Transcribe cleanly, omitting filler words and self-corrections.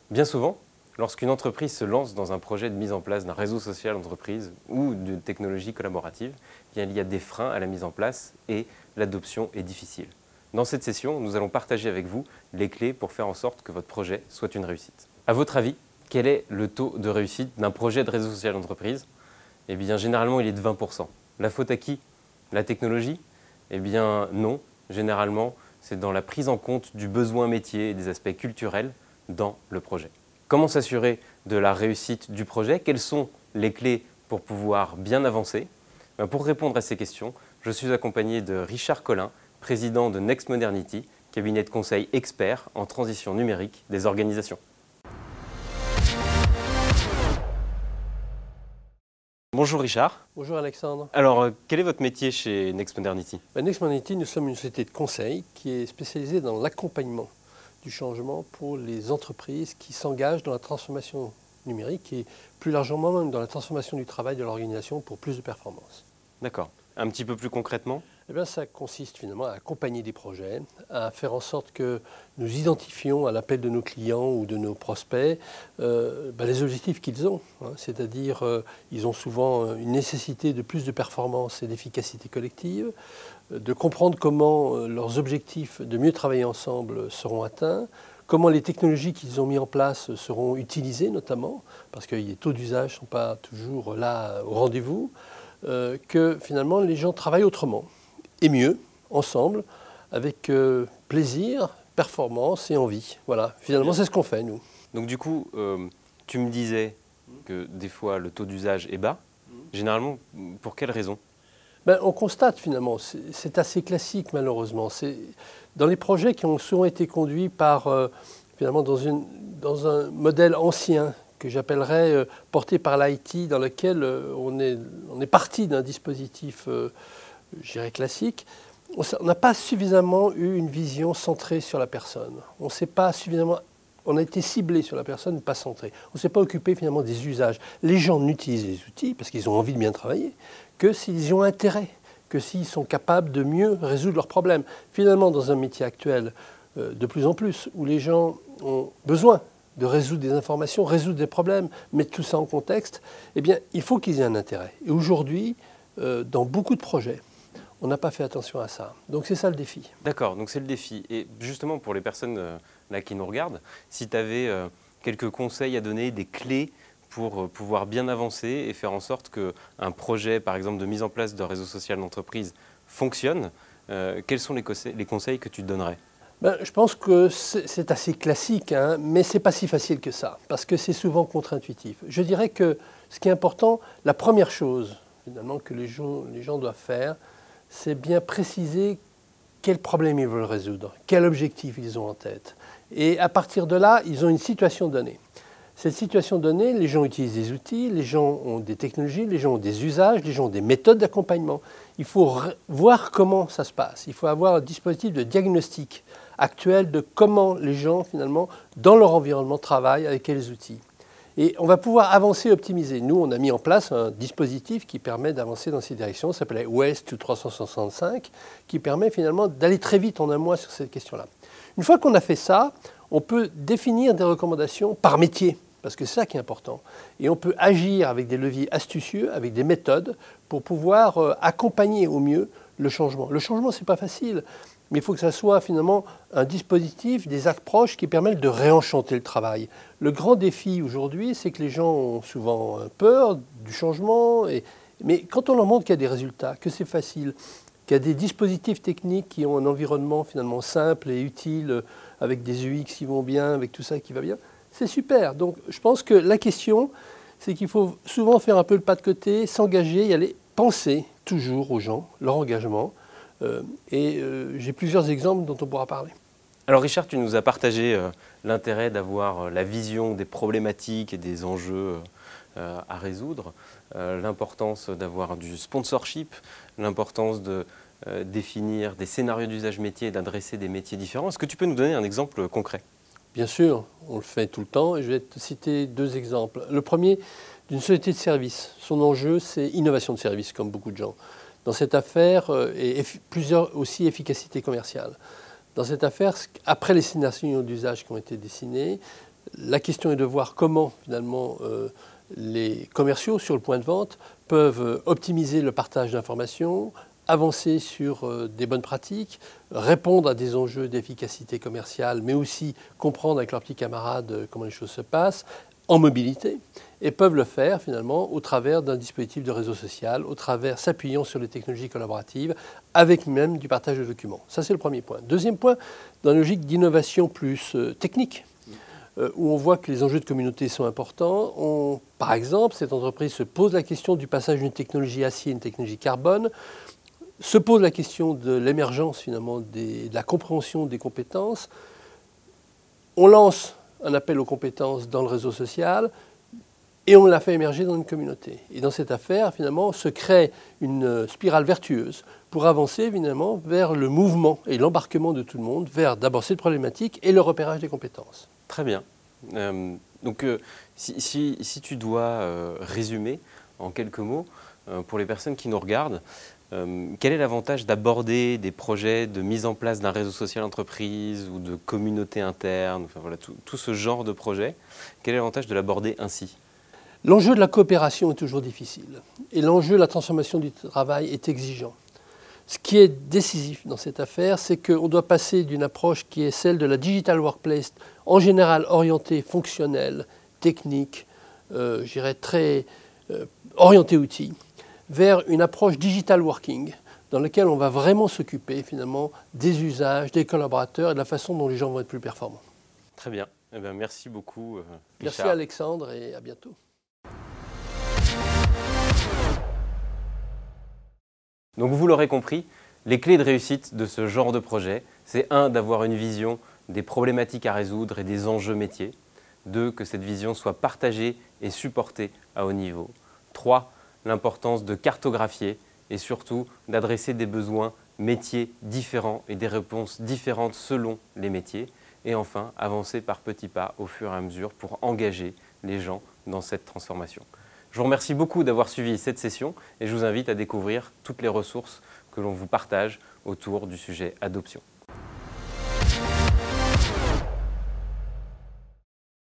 Bien souvent, lorsqu'une entreprise se lance dans un projet de mise en place d'un réseau social d'entreprise ou de technologie collaborative, il y a des freins à la mise en place et l'adoption est difficile. Dans cette session, nous allons partager avec vous les clés pour faire en sorte que votre projet soit une réussite. À votre avis, quel est le taux de réussite d'un projet de réseau social d'entreprise? Eh bien, généralement, il est de 20%. La faute à qui? La technologie? Eh bien, non. Généralement, c'est dans la prise en compte du besoin métier et des aspects culturels dans le projet. Comment s'assurer de la réussite du projet? Quelles sont les clés pour pouvoir bien avancer? Pour répondre à ces questions, je suis accompagné de Richard Collin, président de Next Modernity, cabinet de conseil expert en transition numérique des organisations. Bonjour Richard. Bonjour Alexandre. Alors, quel est votre métier chez Next Modernity? Next Modernity, nous sommes une société de conseil qui est spécialisée dans l'accompagnement du changement pour les entreprises qui s'engagent dans la transformation numérique et plus largement même dans la transformation du travail de l'organisation pour plus de performance. D'accord. Un petit peu plus concrètement? Eh bien, ça consiste finalement à accompagner des projets, à faire en sorte que nous identifions à l'appel de nos clients ou de nos prospects les objectifs qu'ils ont. C'est-à-dire, ils ont souvent une nécessité de plus de performance et d'efficacité collective, de comprendre comment leurs objectifs de mieux travailler ensemble seront atteints, comment les technologies qu'ils ont mises en place seront utilisées notamment, parce que les taux d'usage ne sont pas toujours là au rendez-vous, que finalement les gens travaillent autrement. Et mieux, ensemble, avec plaisir, performance et envie. Voilà, finalement, c'est ce qu'on fait, nous. Donc du coup, tu me disais que des fois, le taux d'usage est bas. Généralement, pour quelles raisons? On constate, finalement, c'est assez classique, malheureusement. Dans les projets qui ont souvent été conduits par, finalement, dans un modèle ancien, que j'appellerais porté par l'IT, dans lequel on est parti d'un dispositif je dirais classique, on n'a pas suffisamment eu une vision centrée sur la personne. On a été ciblé sur la personne, pas centré. On ne s'est pas occupé finalement des usages. Les gens n'utilisent les outils parce qu'ils ont envie de bien travailler que s'ils y ont intérêt, que s'ils sont capables de mieux résoudre leurs problèmes. Finalement, dans un métier actuel, de plus en plus, où les gens ont besoin de résoudre des informations, résoudre des problèmes, mettre tout ça en contexte, eh bien, il faut qu'ils aient un intérêt. Et aujourd'hui, dans beaucoup de projets, on n'a pas fait attention à ça. Donc c'est ça le défi. D'accord, donc c'est le défi. Et justement, pour les personnes là qui nous regardent, si tu avais quelques conseils à donner, des clés pour pouvoir bien avancer et faire en sorte qu'un projet, par exemple, de mise en place d'un réseau social d'entreprise fonctionne, quels sont les conseils que tu donnerais? Je pense que c'est assez classique, mais ce n'est pas si facile que ça, parce que c'est souvent contre-intuitif. Je dirais que ce qui est important, la première chose finalement que les gens doivent faire, c'est bien préciser quel problème ils veulent résoudre, quel objectif ils ont en tête. Et à partir de là, ils ont une situation donnée. Cette situation donnée, les gens utilisent des outils, les gens ont des technologies, les gens ont des usages, les gens ont des méthodes d'accompagnement. Il faut voir comment ça se passe. Il faut avoir un dispositif de diagnostic actuel de comment les gens, finalement, dans leur environnement, travaillent avec quels outils. Et on va pouvoir avancer et optimiser. Nous, on a mis en place un dispositif qui permet d'avancer dans ces directions. Ça s'appelle Waste to 365, qui permet finalement d'aller très vite en un mois sur cette question-là. Une fois qu'on a fait ça, on peut définir des recommandations par métier, parce que c'est ça qui est important. Et on peut agir avec des leviers astucieux, avec des méthodes, pour pouvoir accompagner au mieux le changement. Le changement, ce n'est pas facile. Mais il faut que ça soit finalement un dispositif, des approches qui permettent de réenchanter le travail. Le grand défi aujourd'hui, c'est que les gens ont souvent peur du changement. Mais quand on leur montre qu'il y a des résultats, que c'est facile, qu'il y a des dispositifs techniques qui ont un environnement finalement simple et utile, avec des UX qui vont bien, avec tout ça qui va bien, c'est super. Donc je pense que la question, c'est qu'il faut souvent faire un peu le pas de côté, s'engager, y aller, penser toujours aux gens, leur engagement. J'ai plusieurs exemples dont on pourra parler. Alors Richard, tu nous as partagé l'intérêt d'avoir la vision des problématiques et des enjeux à résoudre, l'importance d'avoir du sponsorship, l'importance de définir des scénarios d'usage métier et d'adresser des métiers différents. Est-ce que tu peux nous donner un exemple concret? Bien sûr, on le fait tout le temps et je vais te citer deux exemples. Le premier, d'une société de service. Son enjeu, c'est innovation de service, comme beaucoup de gens. Dans cette affaire, et plusieurs aussi efficacité commerciale. Dans cette affaire, après les scénarios d'usage qui ont été dessinés, La question est de voir comment finalement les commerciaux sur le point de vente peuvent optimiser le partage d'informations, avancer sur des bonnes pratiques, répondre à des enjeux d'efficacité commerciale, mais aussi comprendre avec leurs petits camarades comment les choses se passent en mobilité, et peuvent le faire finalement au travers d'un dispositif de réseau social, au travers s'appuyant sur les technologies collaboratives, avec même du partage de documents. Ça, c'est le premier point. Deuxième point, dans la logique d'innovation plus technique, où on voit que les enjeux de communauté sont importants. Par exemple, cette entreprise se pose la question du passage d'une technologie acier à une technologie carbone, se pose la question de l'émergence finalement de la compréhension des compétences. On lance un appel aux compétences dans le réseau social et on l'a fait émerger dans une communauté. Et dans cette affaire, finalement, se crée une spirale vertueuse pour avancer évidemment vers le mouvement et l'embarquement de tout le monde vers d'abord cette problématique et le repérage des compétences. Très bien. Donc, si tu dois résumer en quelques mots, pour les personnes qui nous regardent, quel est l'avantage d'aborder des projets de mise en place d'un réseau social entreprise ou de communauté interne, enfin, voilà, tout ce genre de projet? Quel est l'avantage de l'aborder ainsi? L'enjeu de la coopération est toujours difficile et l'enjeu de la transformation du travail est exigeant. Ce qui est décisif dans cette affaire, c'est qu'on doit passer d'une approche qui est celle de la digital workplace, en général orientée fonctionnelle, technique, je dirais très orientée outils, vers une approche digital working, dans laquelle on va vraiment s'occuper finalement des usages, des collaborateurs et de la façon dont les gens vont être plus performants. Très bien. Eh bien, merci beaucoup, Richard. Merci Alexandre et à bientôt. Donc vous l'aurez compris, les clés de réussite de ce genre de projet, c'est 1, d'avoir une vision des problématiques à résoudre et des enjeux métiers. 2, que cette vision soit partagée et supportée à haut niveau. 3, l'importance de cartographier et surtout d'adresser des besoins métiers différents et des réponses différentes selon les métiers. Et enfin, avancer par petits pas au fur et à mesure pour engager les gens dans cette transformation. Je vous remercie beaucoup d'avoir suivi cette session et je vous invite à découvrir toutes les ressources que l'on vous partage autour du sujet adoption.